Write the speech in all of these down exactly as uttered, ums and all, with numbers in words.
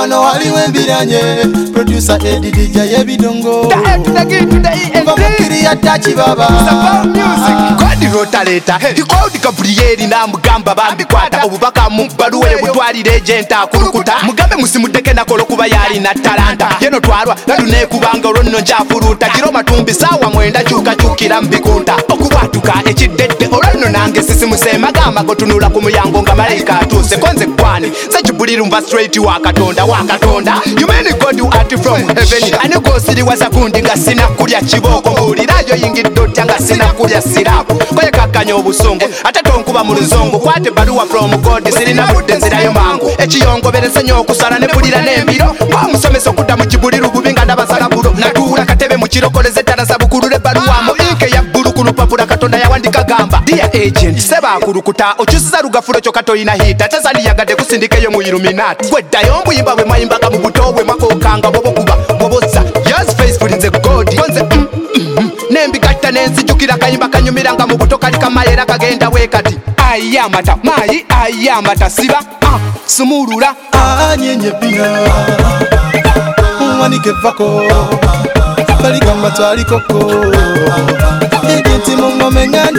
wano waliwo embiranye producer Eddie D J yebidongo mukiri yatachi baba Kodi rotaleta Kodi Gabrieli na mugamba bambikwata obubaka mu baluwe butwalire agenta kulukuta mugambe musimudeke nakolo kuba yali na talanta yeno twalwa nadune kubanga olonno njafuruta giro matumbi sawa mwenda chuka chukira mbikunta okubatuka ekidedde olonno nange sisi musema gama gotunula ku muyango nga malaika atuse konze kwani sechibuliru mba straight wa katonda wa katonda you mean God you art from heaven ane gosiri wasakundi nga sina kulya kiboko mbulirayo yingiddo tyanga sina kulya sirapo koye kakanyo obusungu ate tonkuba mu luzungu kwate baluwa from God sirina budde nzirayo mangu ekiyongo beresenyo okusala ne bulira n'embiro kwa musomesa okudda mu kibuliru bubinga ndabasala bulo natuula katebe mu kirokoleze tarasa bukulule baluwa mu inke ya bbulu ku lupapula katonda yawandika gamba dear agent seba akulukuta okyusiza lugafulo kyo katoyina hita tezaliyagadde kusindikeyo mu Illuminati gweddayo mbuyimba bwe mwayimbaga mu buto bwe mwakokanga bobokuba boboza yes faithful nze God konze mm, mm, mm. Nembigatta nenzijukira kayimba kanyumiranga mu buto kali kamayera kagenda wekati ayamata mayi ayamata siba ah, sumulula anyenye pina wanike vako kaligamba twalikoko egenti mungome nganda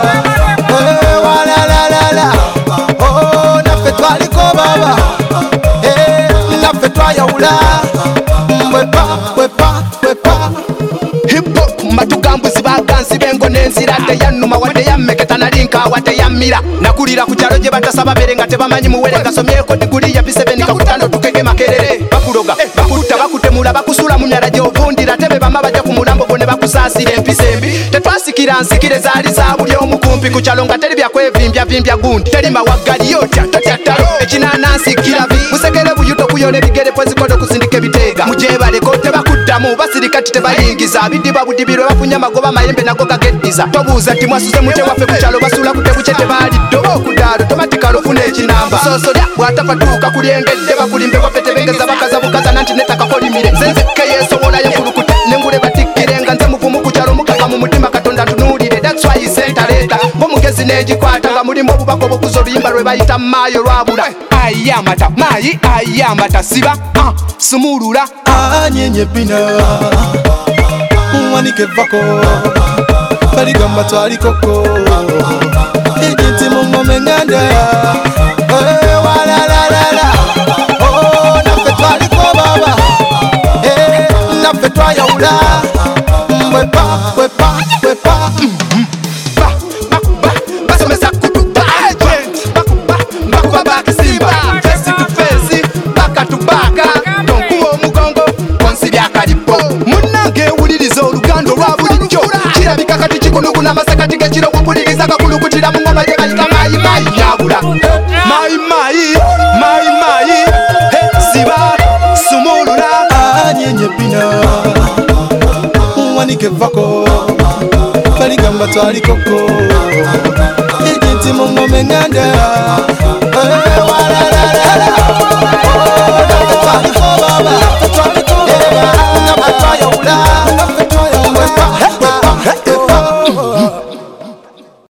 walalalala oh naffe twaliko baba naffe twayawula bwepa bwepa bwepa hip hop matugambuzi bagansi bengo nenzirade yanuma wadde yammeketa nalinka wadde yammira nakulira ku kyalo gye batasaba bere nga tebamanyi muwere gasomyeko diguli ya bisebeni kakutano tukege makerere bakuloga bakutta bakutemula bakusula mu myala gy'ovundira tebe bama bajja ku mulambo gwo ne bakusaasira empisembi tetwasikira nsikire zaali za buli omukumpi ku kyalo nga teri byakwevimbya vimbya gundi teri mawaggali yotya totya ttalo ekinanansi kirabi musekere buyuto kuyola ebigere pwezikodo kusindika ebiteega mujebaleko tebakuddamu basirikati tebayingiza bidiba budibirwe bafunye amagoba mayembe nago gageddiza tobuuza ti mwasuze mute waffe ku kyalo basula kutebuce tebaliddo okudaalo tomatikalo funa ekinamba sosolya bwatafatuuka kulyengedde bakulimbe waffe tebengeza bakaza bukaza nanti netakakolimire zenzeke yesowola yefulukute nengule batikkire nga nze muvumu ku kyalo mukaka mu mutima katonda tunuulire that's why sentaleta ng'omugezi n'egikwata nga mulimu obubaka obukuza oluyimba lwe bayita maayo lwabula ayamata mayi ayamata siba ah, sumulula anyenye pina wanike vako kaligamba twalikoko egenti mungome nganda walalalala oh naffe twaliko baba naffe twayawula bwepa bwepa bwepa basomesa kutuba agent bakuba bakisimba face to face baka to baka tonkuwa omugongo konsi byakalipo munnange ewuliriza oluganda olwa bulijjo kirabika kati kikulugu n'amasakati g'ekiro kupuliriza gakulukutira mu ngoma gye bayita mayi mayi nyabula mayi mayi mayi mayi siba sumulula anyenye pina wanike vako kaligamba twalikoko egenti mungome nganda walalalala